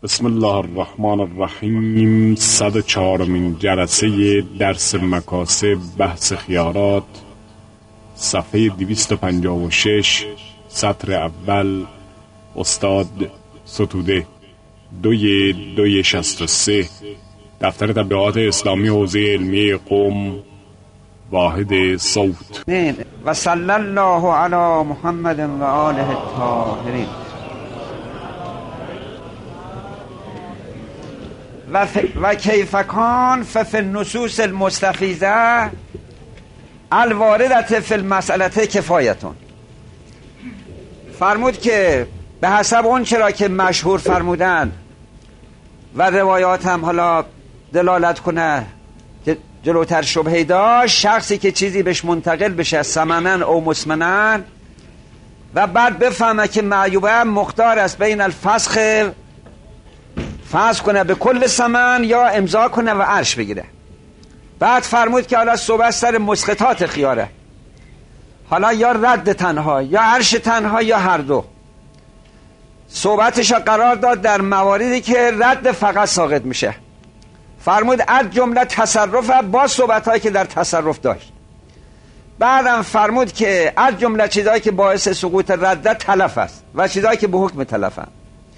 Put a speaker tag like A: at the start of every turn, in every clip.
A: بسم الله الرحمن الرحیم. 104مین جلسه درس مکاسب بحث خیارات، صفحه 256، سطر اول. استاد ستوده 263، دفتر تبلیغات اسلامی حوزه علمی قم، واحد صوت.
B: و صلی الله علی محمد و آله الطاهرین. و کیف کان ففی النصوص المستفیضه الواردة فی المسئله کفایتون. فرمود که به حسب اون چرا که مشهور فرمودن و روایات هم حالا دلالت کنه که جلوتر شبهی داشت، شخصی که چیزی بهش منتقل بشه ثمنن او مسمنن و بعد بفهمه که معیوبه مختار است بین الفسخ، فسخ کنه به کل ثمن یا امضا کنه و عرش بگیره. بعد فرمود که حالا صحبت سر مسقطات خیاره، حالا یا رد تنها یا عرش تنها یا هر دو. صحبتش قرار داد در مواردی که رد فقط ساقط میشه. فرمود از جمله تصرف با صحبتایی که در تصرف داشت. بعدم فرمود که از جمله چیزایی که باعث سقوط رد تلف است و چیزایی که به حکم تلف است.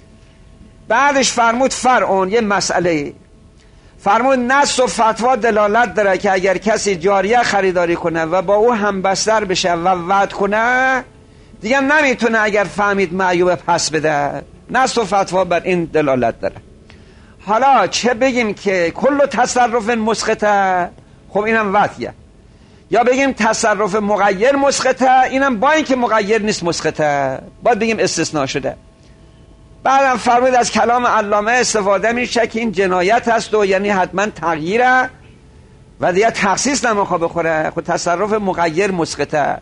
B: بعدش فرمود فرعون یه مسئله، فرمود نص و فتوا دلالت داره که اگر کسی جاریه خریداری کنه و با او هم بستر بشه و وعد کنه دیگه نمیتونه اگر فهمید معیوب پس بده. نص و فتوا بر این دلالت داره. حالا چه بگیم که کل تصرف مسقطه، خب اینم وعدیه، یا بگیم تصرف مغیر مسقطه، اینم با اینکه مغیر نیست مسقطه، باید بگیم استثناء شده. بعدم فرمود از کلام علامه استفاده میشه که این جنایت هست و یعنی حتما تغییره و دیگه تخصیص نمیخواد بخوره، خود تصرف مغیر مسقطه.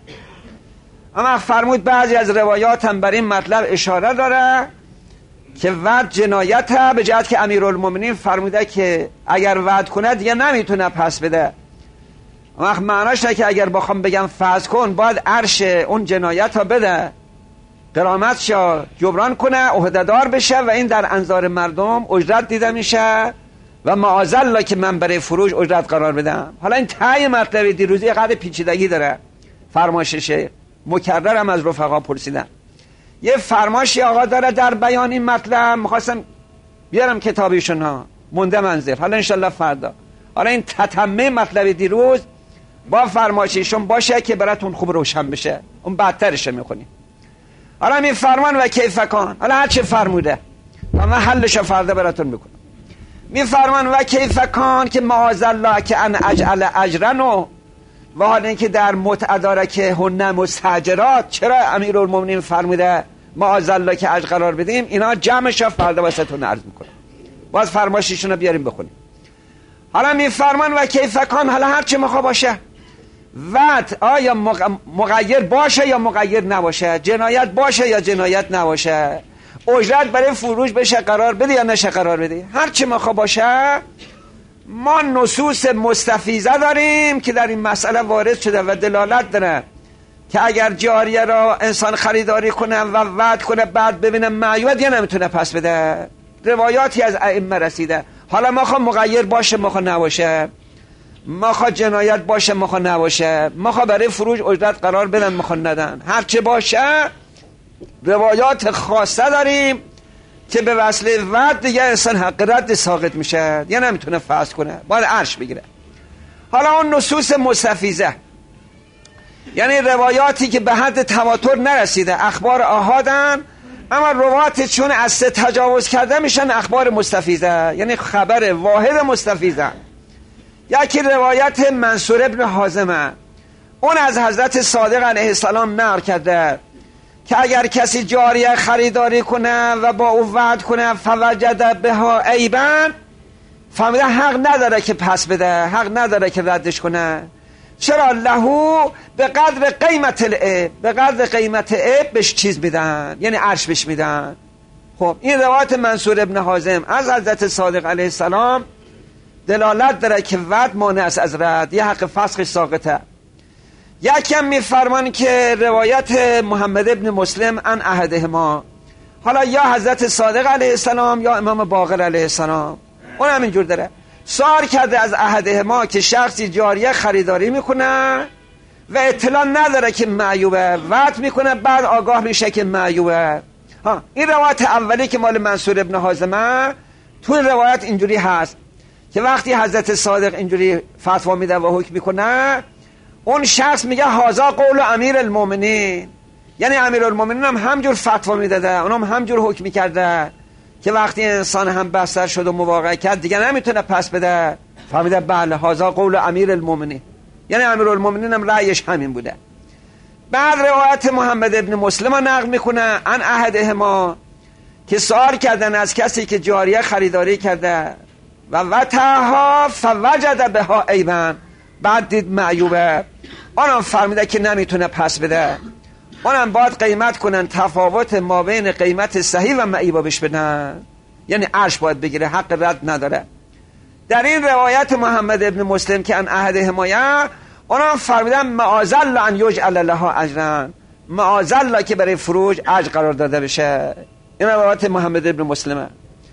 B: اما فرمود بعضی از روایات هم بر این مطلب اشاره داره که وعد جنایته، به جهت که امیرالمومنین فرموده که اگر وعد کنه دیگه نمیتونه پس بده. اما معناش نه که اگر بخوام بگم فرض کن باید عرش اون جنایت ها بده، قرامتش جبران کنه، عهده‌دار بشه و این در انظار مردم اجرت دیده میشه و معاذالله که من برای فروش اجرت قرار بدم. حالا این تای مطلب دیروزی قدر پیچیدگی داره، فرمایششه مکررم از رفقا پرسیدن. یه فرمایشی آقا داره در بیان این مطلب، میخواستم بیارم کتابیشون ها، مونده منظر، حالا انشالله فردا. حالا این تتمه مطلب دیروز با فرمایششون باشه که براتون خوب روشن بشه، اون بعدترش میخونیم. حالا می فرمان و کیف کان، حالا هر چه فرموده و من حلش فردا براتون میکنم. می فرمان و کیف کان که معاذالله که ان اجعل اجرنو، و حالا اینکه در متع داره که هن مستاجرات، چرا امیرالمومنین فرموده معاذالله که اجر قرار بدیم؟ اینا جمعش فردا واسهتون عرض میکنم، باز فرمایششون رو بیاریم بخونیم. حالا می فرمان و کیف کان، حالا هر چه میخوا باشه، وعد آیا مغیر باشه یا مغیر نباشه، جنایت باشه یا جنایت نباشه، اجرت برای فروش بشه قرار بده یا نشه قرار بده، هر چی مخواه باشه، ما نصوص مستفیضه داریم که در این مسئله وارد شده و دلالت داره که اگر جاریه را انسان خریداری کنه و وعد کنه بعد ببینه معیوب یا نمیتونه پس بده. روایاتی از ائمه رسیده. حالا مخواه مغیر باشه مخواه نباشه، مخواه جنایت باشه مخواه نباشه، مخواه برای فروش اجرت قرار بدن مخواه ندن، هرچه باشه روایات خاصه داریم که به وسیله وعد دیگه انسان حق رد ساقط میشه یا نمیتونه فسخ کنه، باید عرش بگیره. حالا اون نصوص مستفیضه یعنی روایاتی که به حد تواتر نرسیده، اخبار آحادن اما روایات چون از سه تجاوز کرده میشن اخبار مستفیضه، یعنی خبر واحد مستفیضه. یکی روایت منصور ابن حازمه، اون از حضرت صادق علیه السلام نقل کرده که اگر کسی جاریه خریداری کنه و با او وعد کنه فوجد بها عیبا، فهمیده حق نداره که پس بده، حق نداره که ردش کنه. چرا؟ لهو به قدر قیمت العیب، به قدر قیمت عیب بهش چیز میدن، یعنی عرش بهش میدن. خب این روایت منصور ابن حازم از حضرت صادق علیه السلام دلالت داره که وعد مانع است از رد، یه حق فسخش ساقطه. یکم میفرمان که روایت محمد ابن مسلم عن احدهما، حالا یا حضرت صادق علیه السلام یا امام باقر علیه السلام، اون هم اینجور داره. سوال کرده از احدهما که شخصی جاریه خریداری میکنه و اطلاع نداره که معیوبه، وعد میکنه بعد آگاه میشه که معیوبه. این روایت اولی که مال منصور ابن حازمه، تو این روایت اینجوری هست که وقتی حضرت صادق اینجوری فتوا میده و حکم میکنه، اون شخص میگه هذا قول امیر المؤمنین، یعنی امیر المؤمنین هم همجور فتوا میداده، اونم همجور حکم میکرده که وقتی انسان هم بستر شد و مواقعه کرد دیگه نمیتونه پس بده. فهمیده بله هذا قول امیر المؤمنین، یعنی امیر المؤمنین هم رأیش همین بوده. بعد روایت محمد ابن مسلم نقل میکنه ان احدهما که سوال کردن از کسی که جاریه خریداری کرده و وتها فوجد بها عیبا، بعد دید معیوبه، اونم فرمیده که نمیتونه پس بده، اونم باید قیمت کنن تفاوت ما بین قیمت صحیح و معیوبه بش بدن، یعنی عرش باید بگیره، حق رد نداره. در این روایت محمد ابن مسلم که ان احدهما، اونم فرمیدن معاذالله ان یجعل لها اجرا، معاذالله که برای فروج اجر قرار داده بشه. این روایت محمد ابن مسلمه.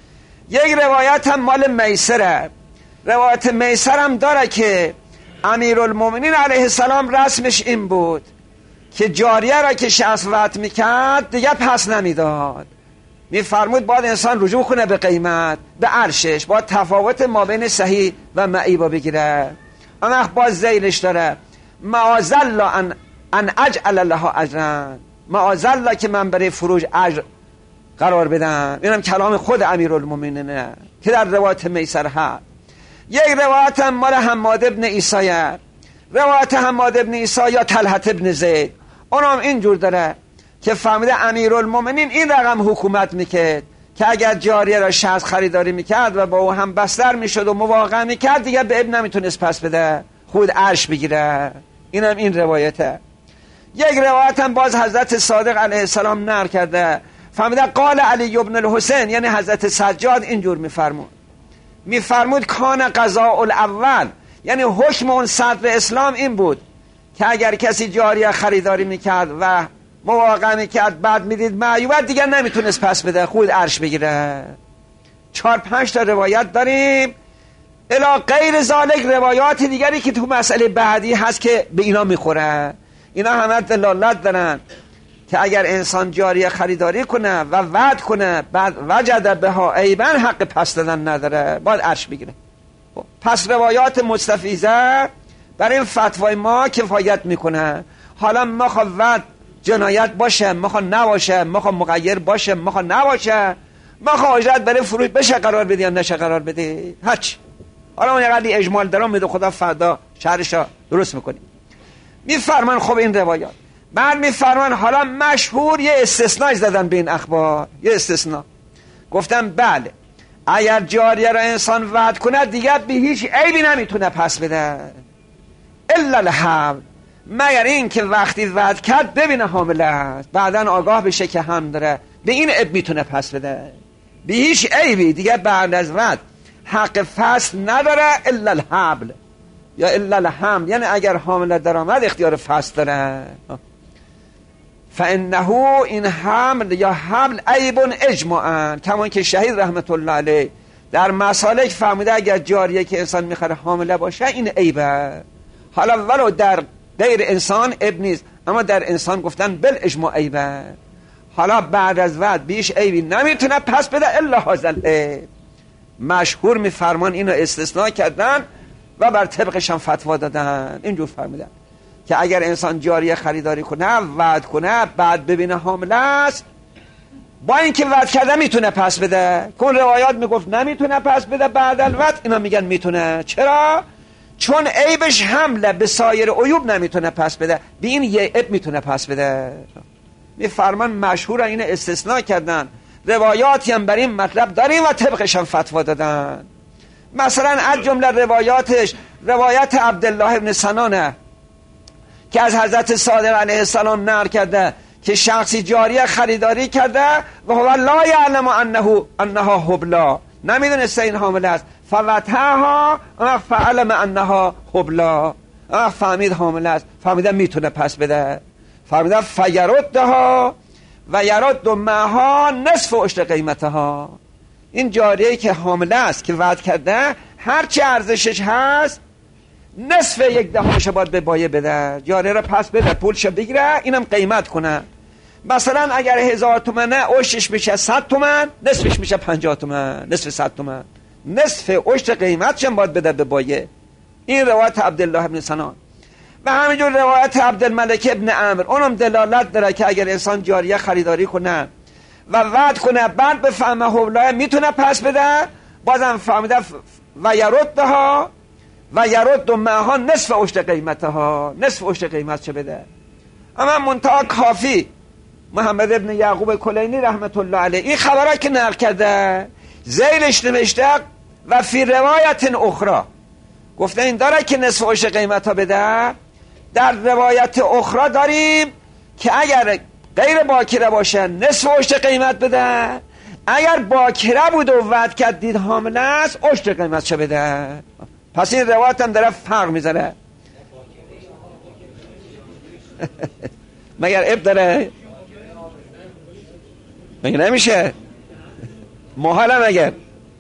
B: یک روایت هم مال میسره، روایت میسر هم داره که امیرالمومنین علیه السلام رسمش این بود که جاریه را که شخص وعد میکرد دیگه پس نمیداد، میفرمود باید انسان رجوع کنه به قیمت، به عرشش، باید تفاوت ما بین صحیح و معیبا بگیره. اما باز زیلش داره معاذالله ان اجعل لها اجرا، معاذالله که من برای فروج اجر قرار بدم. اینم کلام خود امیرالمومنینه که در روایت میسر هست. یک روایت هم مال حماد ابن عیسی، روایت حماد ابن عیسی یا طلحه ابن زید، اونم اینجور داره که فهمیده امیرالمومنین این رقم حکومت میکرد که اگر جاریه را شخص خریداری میکرد و با او هم بستر میشد و مواقعه میکرد دیگه به ابن نمیتونست پس بده، خود عرش بگیره. اینم این روایته. یک روایت هم باز حضرت صادق علیه السلام نقل کرده، فهمیده قال علی ابن الحسین، یعنی حضرت سجاد اینجور میفرمود کان قضاء الاول، یعنی حکم اون صدر اسلام این بود که اگر کسی جاریه خریداری میکرد و مواقعه میکرد بعد میدید معیوبت دیگر نمیتونست پس بده، خود عرش بگیره. 4-5 تا روایت داریم الی غیر ذالک، روایات دیگری که تو مسئله بعدی هست که به اینا میخوره. اینا همه دلالت دارن که اگر انسان جاریه خریداری کنه و وعد کنه بعد وجد بها عیبا، حق پس دادن نداره، باید عرش بگیره. پس روایات مستفیضه برای این فتوای ما کفایت میکنه. حالا مخواه وعد جنایت باشه، مخواه نباشه، مخواه مغیر باشه، مخواه نباشه، مخواه اجرت برای فروش بشه قرار بدی یا نشه قرار بدی، هرچی. حالا اون یقدی اجمال دارم میده، خدا فردا شهرشا درست میکنی. میفرمان خب این روایات. بعد میفرمان حالا مشهور یه استثناء زدن به این اخبار، یه استثناء گفتم بله اگر جاریه را انسان وعد کنه دیگه به هیچ عیبی نمیتونه پس بده الا الحمل، مگر این که وقتی وعد کرد ببینه حامله است، بعدن آگاه بشه که هم داره، به این عیب میتونه پس بده. به هیچ عیبی دیگه بعد از وعد حق فصل نداره الا الحمل یا الا الحمل، یعنی اگر حامله درآمد اختیار فصل داره. فانه این حمل یا حمل عیب اجماعا، کمان که شهید رحمت الله علیه در مسالک فهمیده اگر جاریه که انسان میخره حامله باشه این عیبه. حالا ولو در غیر انسان عیب نیست، اما در انسان گفتن بل اجماع عیبه. حالا بعد از وعد بیش عیبی نمیتونه پس بده الا هذا العیب. مشهور میفرمان اینو استثناء کردن و بر طبقش هم فتوا دادن، اینجور فرمیدن که اگر انسان جاریه خریداری کنه وعد کنه بعد ببینه حامله است، با اینکه وعد کرده میتونه پس بده. کل روایات میگفت نمیتونه پس بده بعد الوعد، اینا میگن میتونه. چرا؟ چون عیبش حمله، به سایر عیوب نمیتونه پس بده، به این یه عیب میتونه پس بده. میفرمان مشهور این استثناء کردن، روایاتی هم بر این مطلب داریم و طبقش هم فتوا دادن. مثلا از جمله روایاتش روایت عبدالله ابن سنانه که از حضرت صادق علیه السلام نقل کرده که شخصی جاریه خریداری کرده و هو لا یعلم انها حبلا، نمیدونسته این حامله است، فوتها فعلم انها حبلا، فهمید حامله است، فهمیده میتونه پس بده، فهمیده فیردها و یرد معها نصف عشر قیمتها. این جاریه که حامله است که وعد کرده هر چه ارزشش هست نصف 1/10 باید به بایه بده، جاریه را پس بده، پولش بگیره، اینم قیمت کنه. مثلا اگر 1000 تومنه عشرش میشه 100 تومن، نصفش میشه 50 تومن، نصف 100 تومن، نصف عشر قیمتش هم باید بده به بایه. این روایت عبدالله ابن سنان. و همینجور روایت عبدالملک ابن عمرو، اونم دلالت داره که اگر انسان جاریه خریداری کنه و وعد کنه بعد به فهم حولای میتونه پس بده، بازم فهمیده و یردها و یرد معها نصف عشر قیمتها، نصف عشر قیمت چه بده. اما منتها کافی محمد ابن یعقوب کلینی رحمت الله علیه این خبره که نقل کرده ذیلش نوشته و فی روایت اخرى، گفته این داره که نصف عشر قیمتها بده. در روایت اخرى داریم که اگر غیر باکره باشه نصف عشر قیمت بده، اگر باکره بود و وعد کرد دید حامله است عشر قیمت چه بده. پس این روایت هم داره فرق میزنه. مگر اب داره؟ مگر نمیشه؟ محاله مگر؟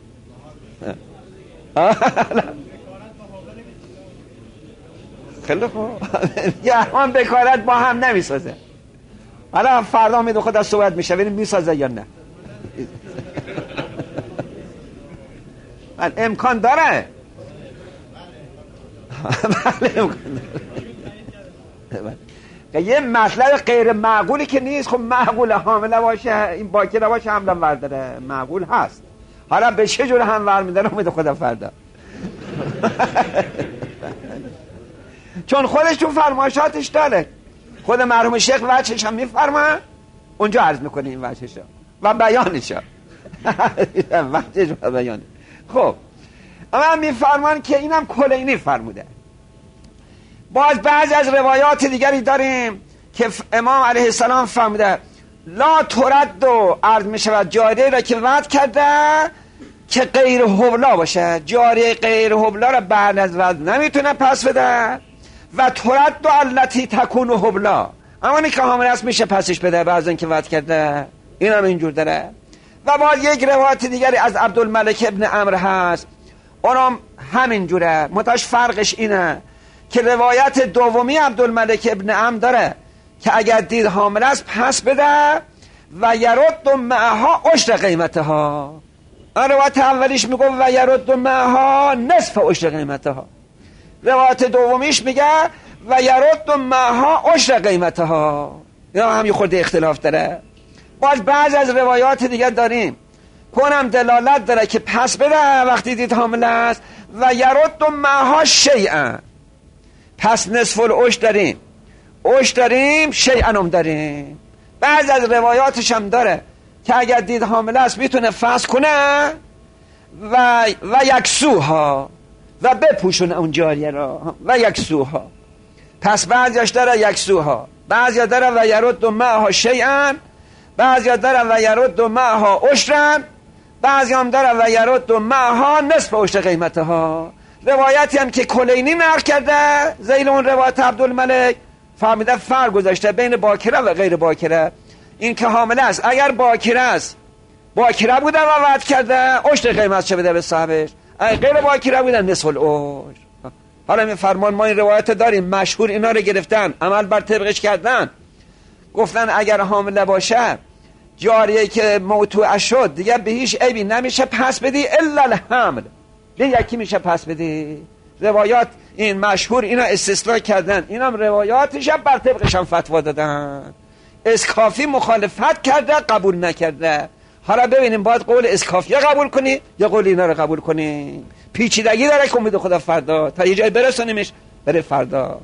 B: خیلی خوب. یه احوان بکارت با هم نمیسازه. حالا فردا میدو خود از صحبت میشه ببینیم میسازه یا نه. امکان داره. بله امکان داره. یه مطلب غیر معقولی که نیست. خب معقول حامله باشه این باکره باشه حمله ورداره، معقول هست. حالا به چه جور هم ور میداره امید خدا فردا. چون خودش تو فرمایشاتش داره، خود مرحوم شیخ وجهش هم میفرما، اونجا عرض میکنه این وجهش و بیانش وجهش و بیانش. خب اما میفرمان که اینم کلینی فرموده. باز بعضی از روایات دیگری داریم که امام علیه السلام فرموده لا ترد و عرض میشود جاریه را که وعد کرده که غیر حبلا باشه، جاریه غیر حبلا را بعد از وعد نمیتونه پس بده. و ترد و التی تکون حبلا، اما که حامله است میشه پسش بده بعد از اینکه وعد کرده. این هم اینجور داره. و باز یک روایت دیگری از عبدالملک ابن عمرو هست، اونم همینجوره، متاش فرقش اینه که روایت دومی عبدالملک ابن عمرو داره که اگر دید حامله است پس بده و یرد معها عشر قیمتها. روایت اولیش میگه و یرد معها نصف عشر قیمتها، روایت دومیش میگه و یرد معها عشر قیمتها. یا هم یه خورده اختلاف داره. باز بعض از روایات دیگه داریم کنم دلالت داره که پس بده وقتی دید حامله است و یرد معها شیئا، پس نصف العشر داریم، عشر داریم، شیئا هم داریم. بعض از روایاتش هم داره که اگر دید حامله است میتونه فسخ کنه و یکسوها و بپوشونه اون جاریه را و یکسوها. پس بعضیش داره یکسوها، بعضی داره و یرد معها شیئا، بعضی داره و یرد معها عشرا، بعضی هم داره و یرد معها نصف عشر قیمتها. روایتی هم که کلینی نقل کرده ذیل اون روایت عبدالملک فهمیده فرق گذاشته بین باکره و غیر باکره. این که حامله است اگر باکره است، باکره بوده و وعد کرده عشر قیمت چه بده به صاحبش، اگر غیر باکره بوده نصف العشر. حالا می فرمان ما این روایت داریم مشهور، اینا رو گرفتن عمل بر طبقش کردن، گفتن اگر حامله باشه جاریه که موتوعه شد دیگه به هیچ عیبی نمیشه پس بدی الا الحمل، یکی میشه پس بدی. روایات این مشهور اینا استثناء کردن، اینم روایاتش بر طبقش هم فتوا دادن. اسکافی مخالفت کرده قبول نکرده. حالا ببینیم باید قول اسکافی قبول کنی یا قول اینا رو قبول کنی. پیچیدگی داره که امید خدا فردا تا یه جای برسونیمش بره فردا.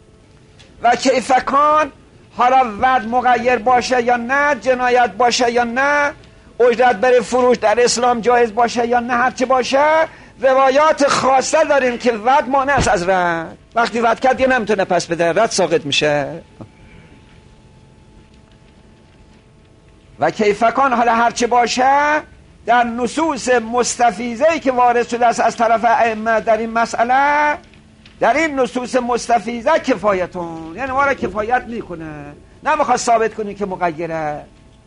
B: و کیفکان، حالا وعد مغیر باشه یا نه، جنایت باشه یا نه، اجرت بره فروش در اسلام جایز باشه یا نه، هرچی باشه روایات خاصه داریم که وعد مانع است از رد. وقتی وعد کرد یه نمیتونه پس بده، رد ساقط میشه. و کیفکان، حالا هرچی باشه در نصوص مستفیضه‌ای که وارد شده است از طرف ائمه در این مسئله، در این نصوص مستفیضه کفایتون، یعنی ما را کفایت میکنه، نمیخواد ثابت کنی که مغیره.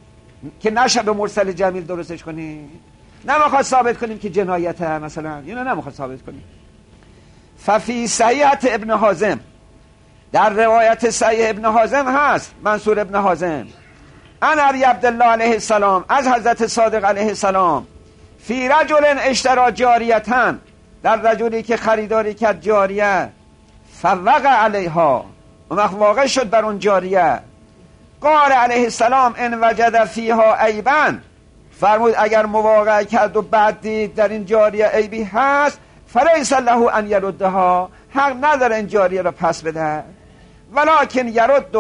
B: که نشه به مرسل جمیل درستش کنیم، نمیخواد ثابت کنیم که جنایته مثلا، اینو نمیخواد ثابت کنیم. ففی صحیحت ابن حازم، در روایت صحیح ابن حازم هست، منصور ابن حازم، ان ابی عبدالله علیه السلام، از حضرت صادق علیه السلام، فی رجل اشترا جاریتن، در رجلی که خریداری کرد جاریه، فوقع علیها، واقع شد بر اون جاریه، قال علیه السلام ان وجد فیها عیبا، فرمود اگر مواقعه کرد و بعد دید در این جاریه عیبی هست، فلیس له ان یردها، حق نداره این جاریه را پس بده، ولکن یرد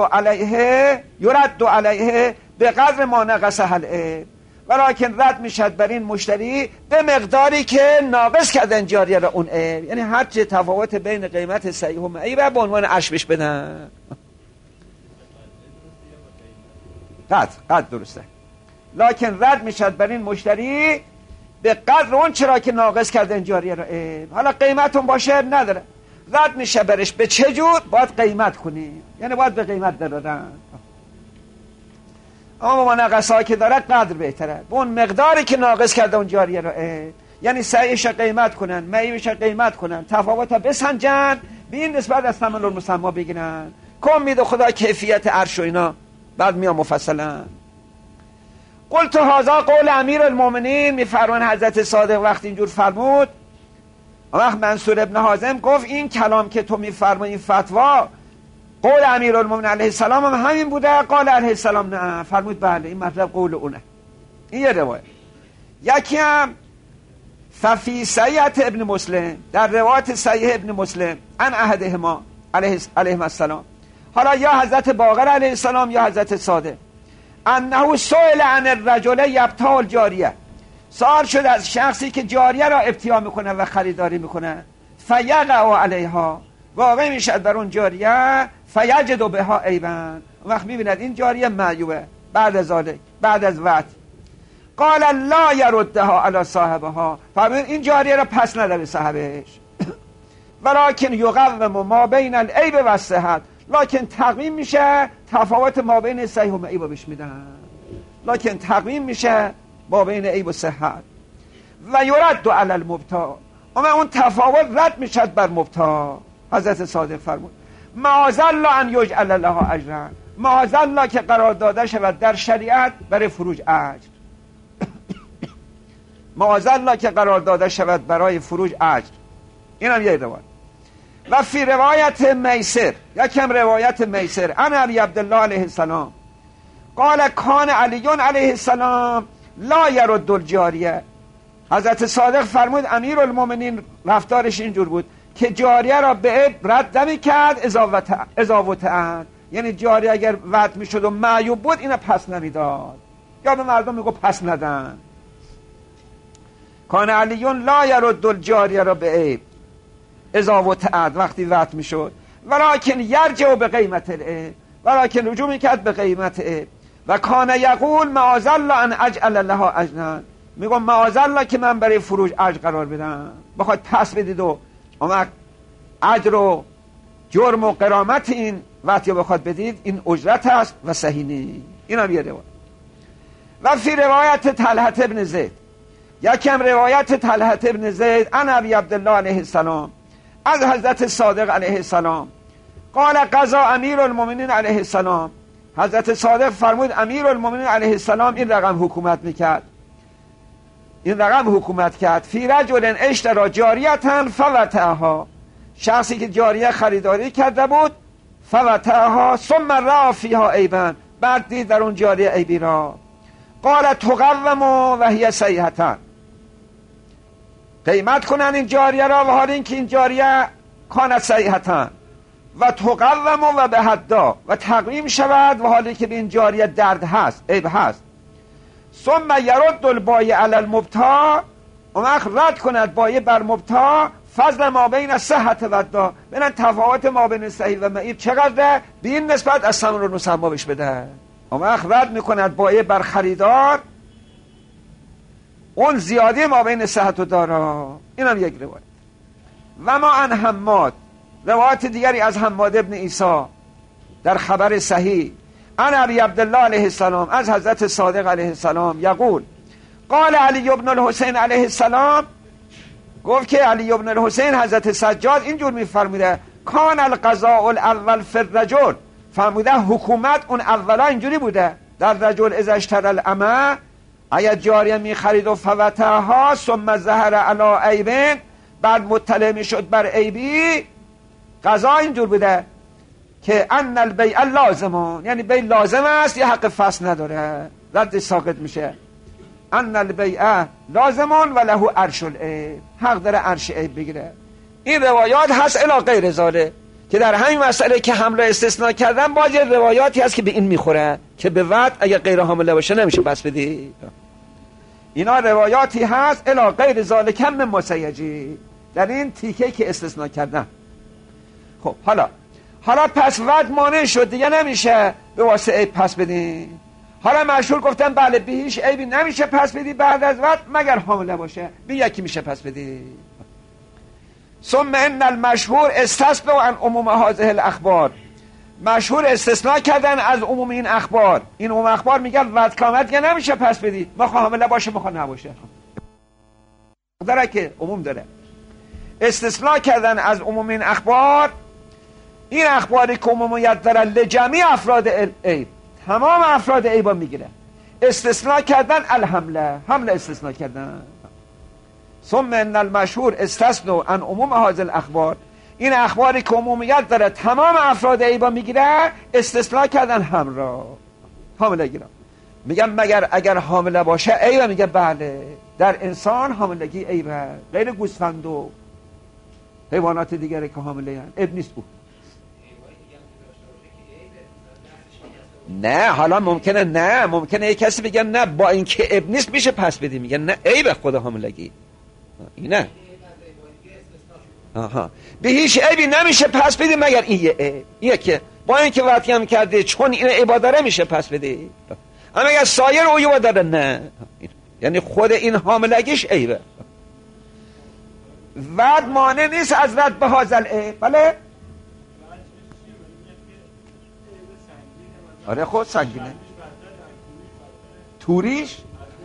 B: علیه به قدر ما نقصه العیب، ولکن رد میشد بر این مشتری به مقداری که ناقص کردن جاریه را اون عیب، یعنی هر چه تفاوت بین قیمت صحیح و عیب به عنوان اشبش بدن. قد درسته، لکن رد میشد بر این مشتری به قدر اون چرا که ناقص کردن جاریه را عیب. حالا قیمتون باشه نداره، رد میشه برش. به چه جور؟ باید قیمت کنی، یعنی باید به قیمت دادن. اما با نقصه که داره قدر بهتره، به اون مقداری که ناقص کرده اون جاریه را عیب، یعنی صحیحش قیمت کنن، معیبش قیمت کنن، تفاوت ها بسنجن، به این نسبت از ثمن المسمى بگیرن. کم میده خدا کیفیت عرش و اینا، بعد میام مفصلا. قلت هذا قول امیر المؤمنین، میفرمان حضرت صادق وقتی اینجور فرمود، وقت منصور ابن حازم گفت این کلام که تو میفرمایی، این فتوا قول امیر المؤمنین علیه السلام هم همین بوده؟ قال علیه السلام نه. فرمود بله این مطلب قول اونه. این یه روایت. یکی هم ففی صحیحت ابن مسلم، در روایت صحیح ابن مسلم، ان احدهما علیه السلام، حالا یا حضرت باقر علیه السلام یا حضرت صادق، انه سئل عن الرجل یبتاع الجاریه، سوال شد از شخصی که جاریه را ابتیاع میکنه و خریداری میکنه، فیقع علیها، واقع میشد بر اون جاریه، فیجد بها عیبا، وقت میبیند این جاریه معیوبه. بعد از ذلك، بعد از وقت، قال لا یردها علی صاحبها، فرمود این جاریه را پس نده به صاحبش، ولکن یقوم ما بین العیب و الصحت، لکن تقویم میشه تفاوت ما بین صحیح و معیب بهش میدن، لکن تقویم میشه ما بین عیب و صحت. و یرد علی المبتاع، اما اون تفاوت رد میشد بر مبتاع. حضرت صادق فرمود معاذالله ان یجعل لها اجرا، معاذالله که قرار داده شود در شریعت برای فروج اجر، معاذالله که قرار داده شود برای فروج اجر. این هم یه روایت. و فی روایت میسر، یکم روایت میسر، ان ابی عبدالله علیه السلام قال کان علی علیه السلام لا یرد الجاریه، حضرت صادق فرمود امیر المؤمنین رفتارش اینجور بود که جاریه را به عیب رد نمی‌کرد اضافه، یعنی جاریه اگر وقت میشد و معیوب بود اینا پس نمیداد، یا به مردم میگو پس ندن. کان علی لا یرد الجاریه را به عیب اضافه وقتی وقت میشد، ولکن یرجع به قیمت العیب، ولکن رجوع میکرد به قیمت عیب. و کان یقول معاذالله ان اجعل لها اجرا، میگم معاذالله که من برای فروش اجر قرار بدم، بخواد پس بدید و اما اجر و جرم و غرامت این وقتی بخواد بدید این اجرت است و صحیح نیست. این هم یه روایت. و فی روایت طلحه ابن زید، یکم روایت طلحه ابن زید ان ابی عبدالله علیه السلام از حضرت صادق علیه السلام قال قضا امیر المؤمنین علیه السلام، حضرت صادق فرمود امیر المؤمنین علیه السلام این رقم حکومت میکرد، این رقم حکومت کرد، فی رجل اشترا جاریتن فوتعها، شخصی که جاریه خریداری کرده بود، فوتعها ثم رأى فیها عیبا، بعد دید در اون جاریه عیبی را، قال تقوم و هی صحیحتن، قیمت کنن این جاریه را و حال این که این جاریه کانت صحیحتن، و تقوم و به حدا، و تقویم شود و حالی که به این جاریه درد هست، عیب هست. ثم یرد البایع علی المبتاع، اون وقت رد کند بایع بر مبتاع فضل ما بین صحت و الدا، ببین تفاوت ما بین صحیح و معیب چقدره، به این نسبت از ثمن المسمى بهش بده. اون وقت رد میکند بایع بر خریدار اون زیادی ما بین صحت و دارا. این هم یک روایت. و ما عن حماد، روایت دیگری از حماد ابن عیسی در خبر صحیح، عن علی عبدالله علیه السلام، از حضرت صادق علیه السلام، یقول قال علی ابن الحسین علیه السلام، گفت که علی ابن الحسین حضرت سجاد اینجور میفرموده کان القضاء الاول فی الرجل، فرموده حکومت اون اولا اینجوری بوده در رجل اذا اشتری الامه، اگر جاریه میخرید و فوتها ثم ظهر علی عیبین، بعد مطلع میشد بر عیبی، قضا اینجور بوده که ان البیع لازمون، یعنی بیع لازم است، یه حق فصل نداره، رد ساقط میشه. ان البیع لازمون و له عرش العیب، حق داره عرش عیب بگیره. این روایات هست الی غیر ذالک، که در همین مسئله که حمله استثناء کردن باز یه روایاتی هست که به این میخوره که به وعد اگر غیر حامله باشه نمیشه پس بدی. اینا روایاتی هست الی غیر ذالک من مسیجی، در این تیکه که استثناء کردن. خب حالا پس وعد مانع شد دیگه نمیشه به واسه عیب پس بدین. حالا مشهور گفتن بله به هیچ عیبی نمیشه پس بدی بعد از وعد مگر حامله باشه، به یکی میشه پس بدی. ثم ان المشهور استثناء عن عموم هذه الاخبار، مشهور استثناء کردن از عموم این اخبار. این عموم اخبار میگن وعد کامل دیگه نمیشه پس بدی، مخواه حامله باشه مخواه نباشه، داره که عموم داره. استثناء کردن از عموم این اخبار، این اخباری که عمومیت داره لجمیع افراد عیب، تمام افراد عیبا میگیره. استثناء کردن الحمله، حمله استثناء کردن. ثم ان المشهور استثناء عن عموم هذه الاخبار، این اخباری که عمومیت داره تمام افراد عیبا میگیره، استثناء کردن حامله گیرم. میگم مگر اگر حامله باشه عیبه؟ میگه بله، در انسان حاملگی عیبه، غیر گوسفند و حیوانات دیگری که حامله هستند عیب نیست بود. نه حالا ممکنه یک کسی بگه نه با اینکه عیب نیست میشه پس بدی، میگه نه عیبه خود حاملگی. اینه به هیچ عیبی نمیشه پس بدی مگر این که با اینکه وقتی هم کرده چون این عیبا داره میشه پس بدی، اما اگر سایر عیوبا داره نه، یعنی خود این حاملگیش عیبه. وعد مانع نیست از رد به هازل عیب. بله آره خود سنگینه. توریش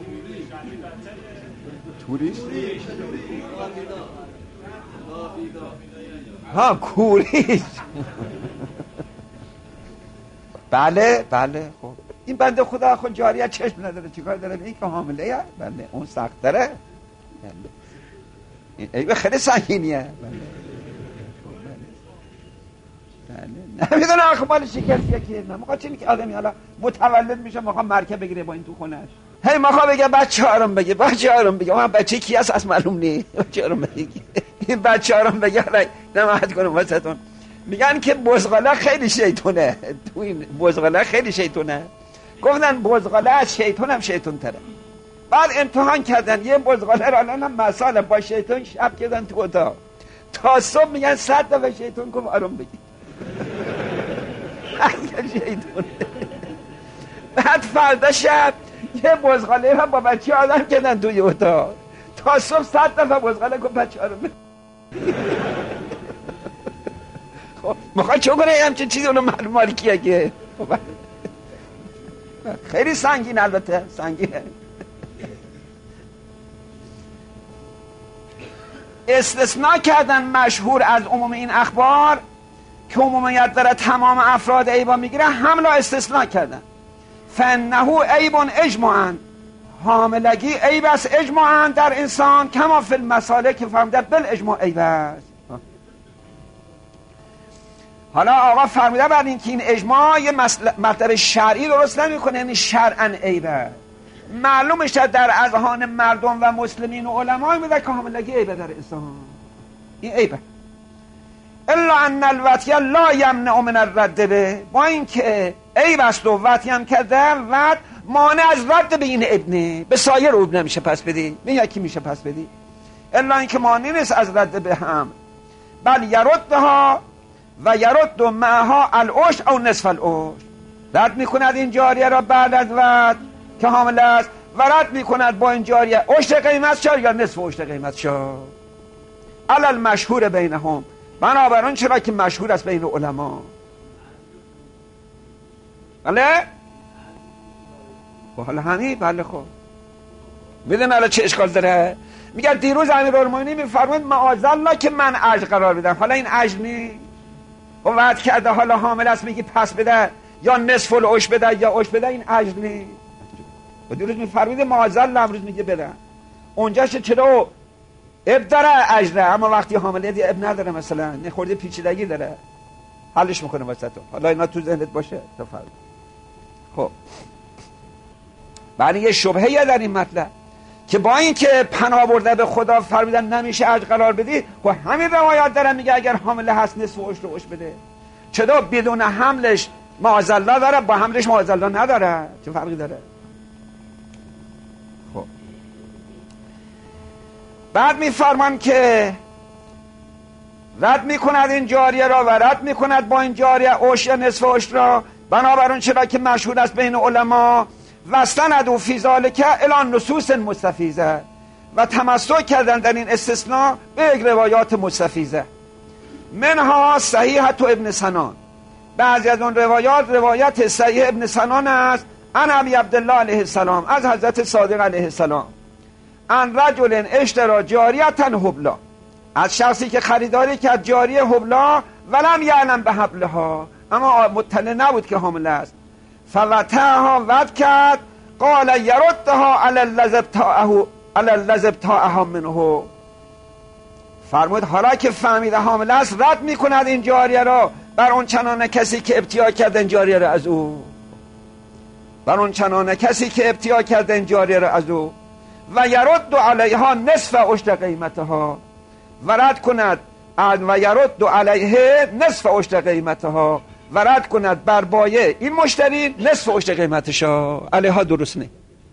B: کوریش بله خب این بنده خدا خود جاریه چشم نداره چیکار داره به این که حامله هست؟ بله اون سخت داره، این عیب خیلی سنگینیه. نمیدونه آخه مال شکستیه که نمیخواه چی که آدمی حالا متولد میشه مخواه مرکب بگیره با این تو خونش، هی مخواه بگه بچه هارم بگه من بچه کی هست از معلوم نی، بچه هارم بگه این بچه هارم بگه حالا نماحت کنم واسهتون. میگن که بزغاله خیلی شیطونه، تو این بزغاله خیلی شیطونه. گفتن بزغاله از شیطون هم شیطون تره. بعد امتحان کردن یه بزغاله را الان مثلا با شیطون شب کردن تو اتاق تا صبح، میگن 100 دفعه شیطون گفت آروم بگی شیطون. بعد فردا شب یه بزغاله هم با بچه آدم کردن توی اتاق تا صبح 100 دفعه بزغاله گفت بچه آروم بگی. خب میخواد چون کنه همچین چیزی اونو معلوم مالکیه که خیلی سنگین، البته سنگینه. استثناء کردن مشهور از عموم این اخبار که عمومیت داره تمام افراد عیبا میگیره، حمله استثناء کردن. فانه عیب اجماعا، حاملگی عیب است اجماعا در انسان، کما فی المسالک که فهمیده بالاجماع عیب است. حالا آقا فرموده بعد این که این اجماع یه مطلب شرعی درست نمیکنه، یعنی شرعاً عیبه، معلوم شد در اذهان مردم و مسلمین و علما میده که حاملگی عیبه در انسان، این عیبه. الا ان الوطی لا یمنع من الرد به، با اینکه عیب است و وطی هم کرده وط مانع از رد به این ابنه، به سایر عیب نمیشه پس بدی، به یکی میشه پس بدی. الا اینکه مانع نیست از رد به هم، بل یردها و یرد معها العشر او نصف العشر، رد میکند این جاریه را بعد از وعد که حامله است و رد میکند با این جاریه عشر قیمت شد یا نصف عشر قیمت شد. علل مشهور بینهم، بنابراین چرا که مشهور است بین علما. بله حالا همین بله خب میدونی حالا چه اشکال داره؟ میگه دیروز امیرالمومنین میفرمود معاذالله که من عجل قرار بدم، حالا این عجل نیست و وعد کرده حالا حامل است میگی پس بده یا نصف العش بده یا عش بده، این عجل نیست. و دیروز میفرمود معاذالله، امروز میگه بده. اونجاش چرا اب داره اجره، اما وقتی حامله دی اب نداره، مثلا نخورده پیچیدگی داره حلش میکنه واسه تو. حالا اینا تو ذهنت باشه تا فردا. خب بعد یه شبهه در این مطلب که با اینکه پناه برده به خدا فرمودن نمیشه اجر قرار بدی، و همین روایات دارن میگه اگر حامله هست نصف و عشر عش بده. چرا بدون حملش معاذالله داره، با حملش معاذالله نداره؟ چه فرقی داره؟ خب بعد میفرمان که رد میکند این جاریه را و رد میکند با این جاریه عشر یا نصف عشر را، بنابراین چرا که مشهور است بین علما واستندوا فی ذلک الی نصوص مستفیضه، و تمسک کردن در این استثناء به یک روایات مستفیضه. منها صحیحه ابن سنان، بعضی از اون روایات روایت صحیح ابن سنان است، عن ابی عبدالله علیه السلام، از حضرت صادق علیه السلام، عن رجل اشتری جاریة حبلا، از شخصی که خریداری کرد جاریه حبلا ولم یعلم به حبلها، اما مطلع نبود که حامله است، فوتعها ود کرد، قال یردها علی الذی ابتاعها منه، فرمود حالا که فهمیده حامله است رد میکند این جاریه را بر اون چنان کسی که ابتیاع کردن جاریه را از او، بر اون چنان کسی که ابتیاع کردن جاریه را از او، و یرد علیها نصف عشر قیمتها، و رد کند و یرد علیه نصف عشر قیمتها، و رد کند بر بایه این مشتری نصف عشر قیمتشا، علیها درست نه،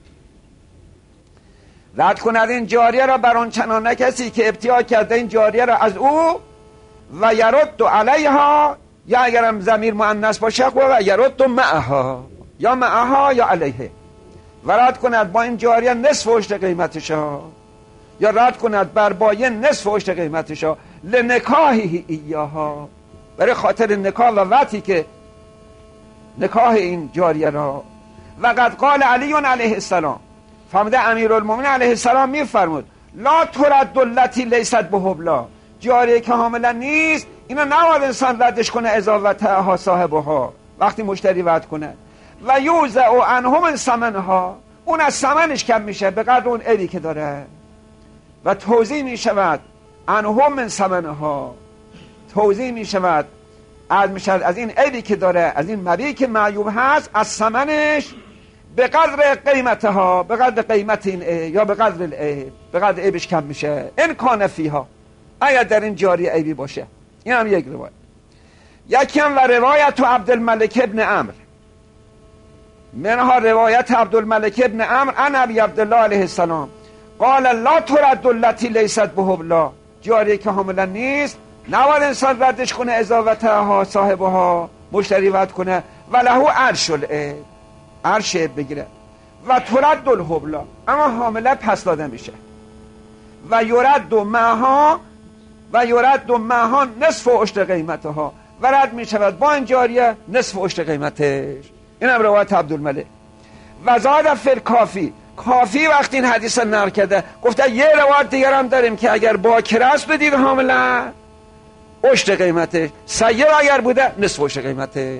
B: رد کند این جاریه را بر آن چنان کسی که ابتیاع کرده این جاریه را از او، و یرد علیها، یا اگرم ضمیر مؤنث باشه و یرد معها، یا معها یا علیه، و رد کند با این جاریه نصف عشر قیمتشا، یا رد کند بر بایه نصف عشر قیمتشا، لنکاحی ایاها، برای خاطر نکاح و وقتی که نکاح این جاریه را. و قد قال علی علیه السلام، فهمده امیرالمومنین علیه السلام میفرمود لا ترد التی لیست بحبلا، جاریه که حامله نیست اینا نباید انسان ردش کنه اذا وطئها صاحبها، وقتی مشتری وعد کنه، و یوزع عنهم من ثمنها، اون از ثمنش کم میشه به قدر اون عیبی که داره، و توزیع میشود عنهم من ثمنها، توزیع میشود از این عیبی که داره، از این مبیعی که معیوب هست، از ثمنش به قدر قیمتها، به قدر قیمت این عیب، یا به قدر العیب، به قدر عیبش کم میشه. این کان فیها، اگر در این جاری عیبی باشه. این هم یک روایت. یکی هم و روایت عبدالملک ابن عمرو، منها روایت عبدالملک ابن عمرو عن ابی عبدالله علیه السلام قال لا ترد التی لیست بحبلا، جاری که حامله نیست نباید انسان ردش کنه اذا وطئها صاحبها، مشتری وعد کنه، و له عرش العیب، عرش عیب بگیره، و ترد الحبلا، اما حامله پس داده میشه، و یرد معها نصف عشر قیمتها، و رد میشود با این جاریه نصف عشر قیمتش. این هم روایت عبدالملک. و زاد فی کافی، کافی وقتی این حدیث نقل کرده گفته یه روایت دیگر هم داریم که اگر باکره است بدید حامله عشر قیمتش، سیر اگر بوده نصف عشر قیمتش.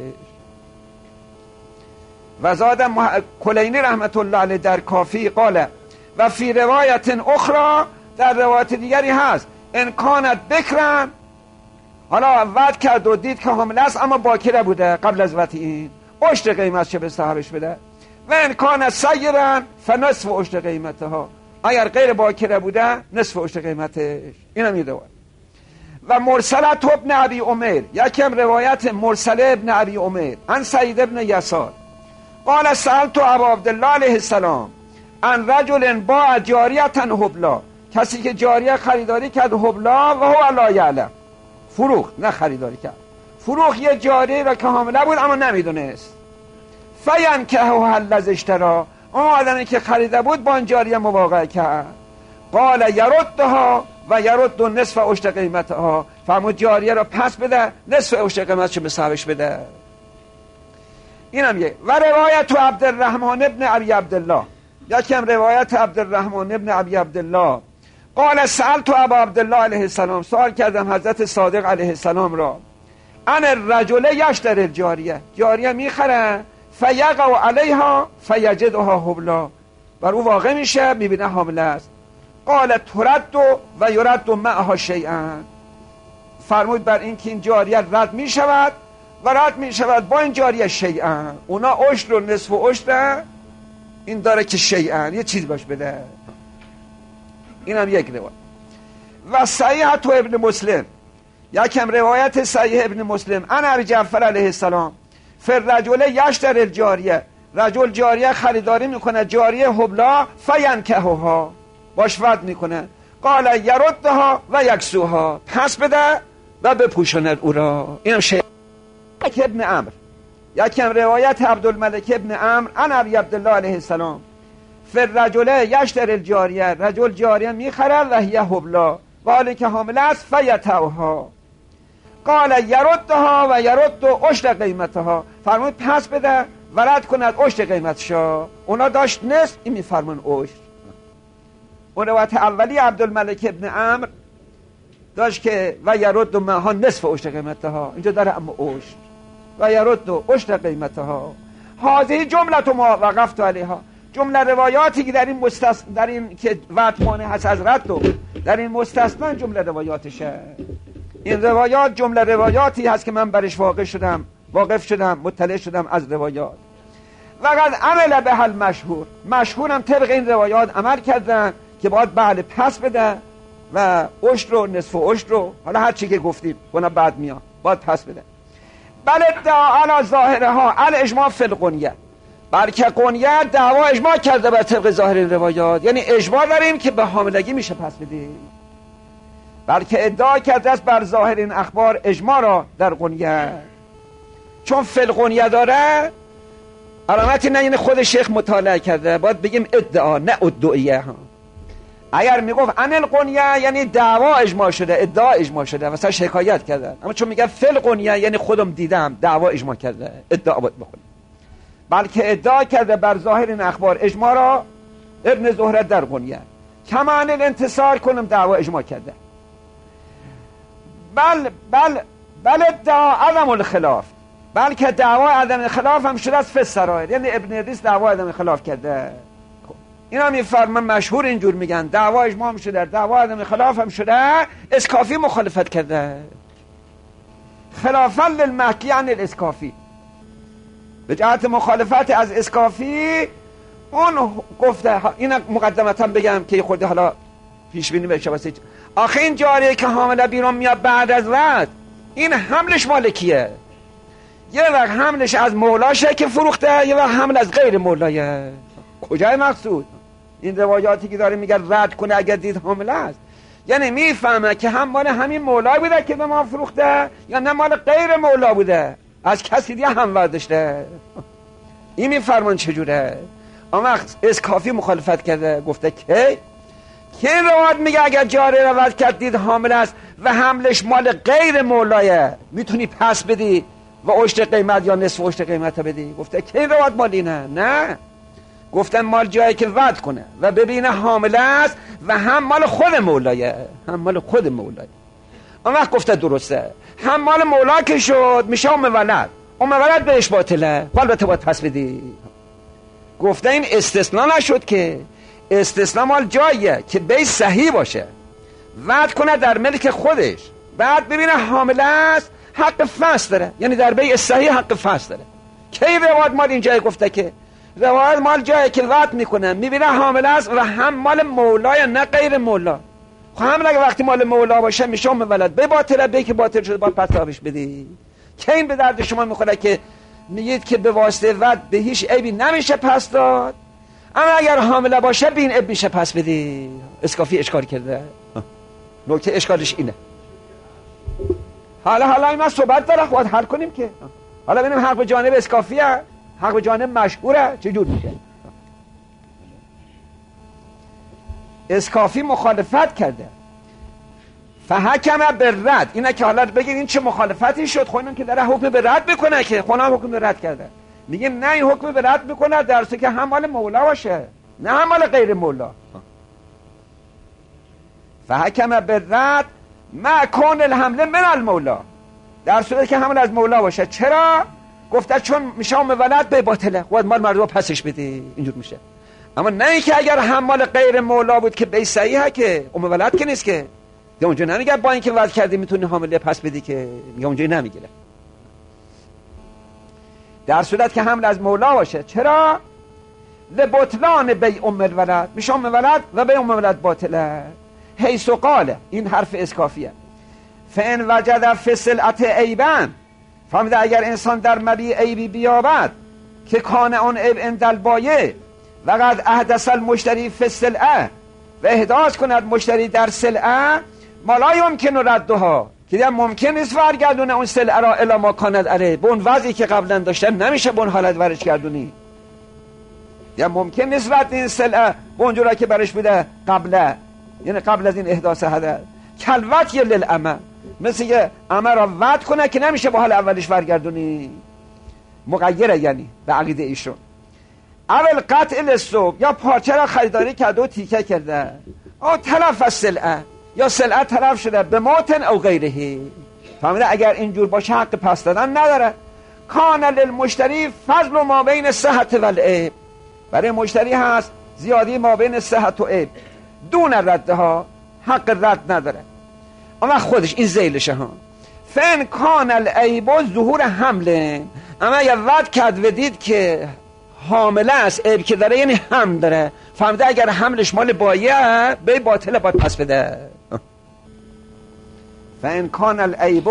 B: و زاد کلینی رحمت الله علیه در کافی قاله و فی روایت اخرى، در روایت دیگری هست ان کانت بکرن، حالا وعد کرد و دید که حامله است اما باکره بوده قبل از وطی این، عشر قیمتش به صاحبش بده، و ان کانت سیرن فنصف عشر قیمتها، اگر غیر باکره بوده نصف عشر قیمتش. این هم میده. و مرسلت ابن ابی عمر، یکم روایت مرسله ابن ابی عمر عن سعید ابن یسار قال سألت ابا عبدالله علیه السلام عن رجل باع جاریة حبلا، کسی که جاریه خریداری کرد حبلا و هو لا یعلم، فروخت نه خریداری کرد، فروخت یه جاریه را که حامله بود اما نمیدونست، فینکحها الذی اشتری، اون آدمی که خریده بود با این جاریه مواقعه کرد، قال یردها و یرد نصف عشر قیمتها، فرمود جاریه را پس بده نصف عشر قیمتش به صاحبش بده. اینم یک. و روایت عبدالرحمن ابن ابی عبدالله، یکم روایت عبدالرحمن ابن ابی عبدالله قال سألت ابا عبدالله علیه السلام، سوال کردم حضرت صادق علیه السلام را، ان الرجل یشتری الجاریه، جاریه میخره فیقع علیها فیجدها حبلا، بر او واقع میشه میبینه حامله است. قال ترد و یرد معها شیئا، فرمود بر این که این جاریه رد میشود و رد میشود با این جاریه شیئا، اونا عشر و نصف و عشر، این داره که شیئا یه چیز باش بده. اینم یک روایت. و صحیح تو ابن مسلم، یکم روایت صحیح ابن مسلم ان ابی جعفر علیه السلام فرجل یشتری الجاریه، رجل جاریه خریداری میکنه، جاریه حبلا فینکحها، باش ود میکنه. قال یردها و یکسوها، پس بده و بپوشاند او را. اینم شیخ ابن عمرو، یکم روایت عبدالملک ابن عمرو ان ابی عبدالله علیه السلام فرجل یشتری الجاریه، رجل جاریه میخره و هی حبلا، و حالی که حامله است فیتوها. قال یردها و یرد عشر قیمتها، فرمود پس بده و رد کند عشر قیمتشا، اونا داشت نصف، این میفرمون عشر. اون روایت اولی عبدالملک ابن عمرو داشت که و یرد معها نصف عشر قیمتها، اینجا داره اما عشر و یرد عشر قیمتها. هذه جمله ما وقفت علیها، جمله روایاتی که در این که وطمانه هست از رد و در این مستثنا جمله روایاتشه. این روایات جمله روایاتی هست که من برش واقف شدم مطلع شدم از روایات. و قد عمل به المشهور، مشهورم طبق این روایات عمل کردن که باید بله پس بده و عشر و نصف و عشر رو، حالا هر چی که گفتیم اونا بعد میاد باید پس بده. بل ادعا علی ظاهرها الاجماع فی القنیه، بلکه قنیه دعوا اجماع کرده بر طبق ظاهر روایات، یعنی اجماع داریم که به حاملگی میشه پس بدیم، بلکه ادعا کرده است بر ظاهر این اخبار اجماع را در قنیه، چون فی القنیه داره علامتی نه، یعنی خود شیخ مطالعه کرده، باید بگیم ادعا نه ادعیه ها. اگر میگفت ان القنیه یعنی دعوا اجماع شده، ادعا اجماع شده، مثلا شکایت کرده، اما چون میگه فی القنیه یعنی خودم دیدم دعوا اجماع کرده، ادعا باید بخونیم. بلکه ادعا کرده بر ظاهر این اخبار اجماع را ابن زهره در قنیه، کما ان الانتصار کنم دعوا اجماع کرده. بل ادعا عدم الخلاف، بلکه دعوا عدم الخلاف هم شده از فی السرائر، یعنی ابن ادریس دعوا عدم الخلاف کرده. اینا میفرمان مشهور اینجور میگن دعوا اجماع هم شده، دعوا عدم الخلاف هم شده، اسکافی مخالفت کرده، خلافا للمحکی عن الاسکافی، به جهت مخالفت از اسکافی اون گفته. اینا مقدمتا بگم که خورده حالا پیش بینی بشه واسه آخه این جاریه که حامله بیرون میاد بعد از رد، این حملش مالکیه، یه وقت حملش از مولاشه که فروخته، یه وقت حمل از غیر مولایه. کجای مقصود؟ این روایاتی که داره میگه رد کنه اگر دید حامله است، یعنی میفهمه که هم مال همین مولا بوده که به ما فروخته یا نه مال غیر مولا بوده، از کسی دیگه هم ورداشته. این میفرمان چجوره؟ اما اسکافی مخالفت کرده، گفته که این روایت میگه اگر جاری روایت کرد دید حامل است و حملش مال غیر مولایه میتونی پس بدی و عشر قیمت یا نصف عشر قیمت بدی. گفته که این روایت مالی نه، گفتن مال جایی که وعد کنه و ببینه حامل است و هم مال خود مولایه، هم مال خود مولایه. اون وقت گفته درسته، هم مال مولا که شد میشه ام ولد بهش باطله، البته باید پس بدی. گفته این استثناء نشد که، استثناء مال جاییه که بی صحیح باشه، وعد کنه در ملک خودش، بعد ببینه حامله است حق فسخ داره، یعنی در بی صحیح حق فسخ داره. کی روایت مال این جای گفته که روایت مال جایی که وعد میکنه میبینه حامله است و هم مال مولای نه غیر مولا. خب همین اگه وقتی مال مولا باشه میشه ام ولد به باطله، به که باطل شده باید پس تابش بدی. که این به درد شما میخوره که میگید که به واسطه وعد به هیچ عیبی نمیشه پس داد، اما اگر حامله باشه بین عیب میشه پس بدی. اسکافی اشکال کرده، نکته اشکالش اینه. حالا این ما صحبت داره خواهد حل کنیم که حالا ببینیم حق به جانب اسکافیه، حق به جانب مشهوره چجور میشه. اسکافی مخالفت کرده، فحکم بالرد، اینه که حالا بگید این چه مخالفتی شد، خب اینم که داره حکم به رد بکنه که خودم حکم به رد کرده. میگیم نه، این حکم به رد میکنه در صورتی که هم مال مولا باشه نه هم مال غیر مولا. فحکم به رد مع کون الحمله من المولا، در صورتی که حمل از مولا باشه. چرا؟ گفته چون میشام ولد به باطله، خود مال مردم پسش بده، اینجور میشه. اما نه اینکه اگر حمال غیر مولا بود که به صحیحه که ولد که نیست که دیگه اونجا نمیگه با اینکه وعده کردی میتونی حامله پس بدی، که میگه اونجا نمیگیره. در صورت که حمل از مولا باشه. چرا؟ لبطلان بیع الولد، میشام ولد و بیع الولد باطله. حیث قاله، این حرف اسکافیه، فان وجد فی السلعة عیبا، فهمیده اگر انسان در مبیع عیبی بیابد که کان آن عیب عند البایع و قد احدث المشتری فی السلعة، و احداث کند مشتری در سلعه، ما لا یمکن ردها، که دیگه ممکن نیست برگردونه اون سلعه را الی ما کاند علیه، به اون وضعی که قبلا داشتن نمیشه به اون حالت ورش گردونی. یا ممکن نیست رد این سلعه به اونجورا که برش بوده قبله، یعنی قبل از این احداث حدث. کلوت یه للعمل، مثل یه عمل را وعد کنه که نمیشه به حال اولش برگردونی، مغیره یعنی به عقیده ایشون. اول قطع للصوب، یا پارچه را خریداری کرده و تیکه کرده، او تلف از سلعه، یا سلعه تلف شده به موتن او غیره. فهمیده اگر اینجور باشه حق پس دادن نداره. کان للمشتری فضل ما بین صحت و العیب، برای مشتری هست زیادی ما بین صحت و عیب، دون ردها، حق رد نداره. اما خودش این زیلشه ها. فن کان العیب ظهور حمله، اما اگر وعد کرد و دید که حامله است، عیب که داره یعنی حمل داره، فهمیده اگر حملش مال بایه به باطله باید پس بده. فان کان العیب،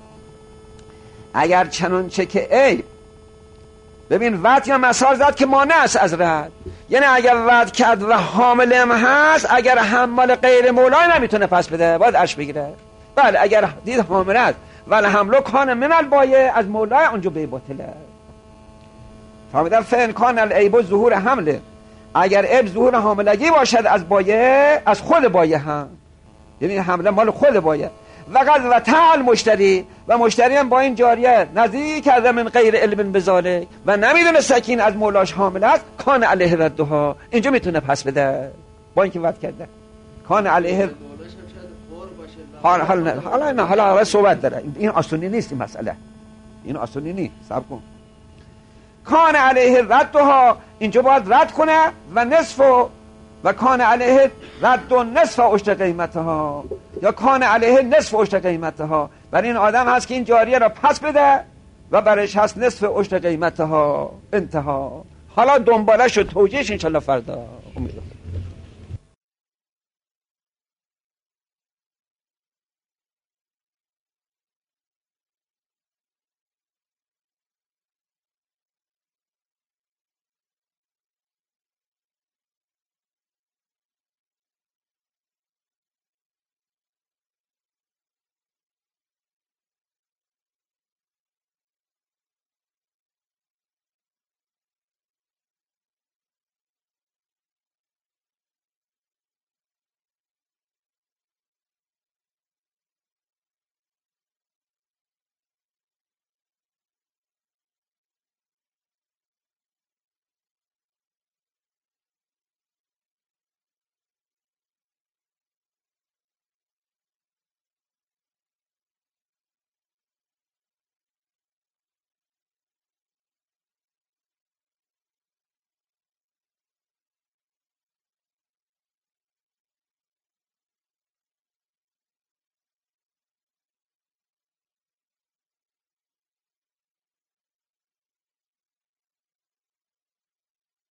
B: اگر چنانچه که عیب، ببین وعد یا مسار زد که مانع است از رد، یعنی اگر وعد کرد و حامله هم هست، اگر حمل غیر مولای نمیتونه پس بده، باید اش بگیره. بله اگر دید حامله است ولی حملو کان من البایه، از مولای اونجا به باطله. فهمیدن؟ فان کان العیب ظهور حمله، اگر عیب ظهور حاملگی باشد از بایه، از خود بایه هم، یعنی حمله مال خود بایه، وقد و تعال مشتری، و مشتری هم با این جاریه نزدیک کرده من غیر علم بذالک و نمیدونه سکین از مولاش حامل است، کان علیه ردها، اینجا میتونه پس بده با اینکه وعده کرده. کان علیه حالا صحبت داره، این آسونی نیست این مسئله، این آسونی نیست، صبر کن. کان علیه ردها، اینجا باید رد کنه و نصف و کان علیه رد و نصف اشت قیمتها، یا کان علیه نصف اشت قیمتها، برای این آدم هست که این جاریه را پس بده و برایش هست نصف اشت قیمتها. انتها. حالا دنبالش و توجیهش انشالله فردا.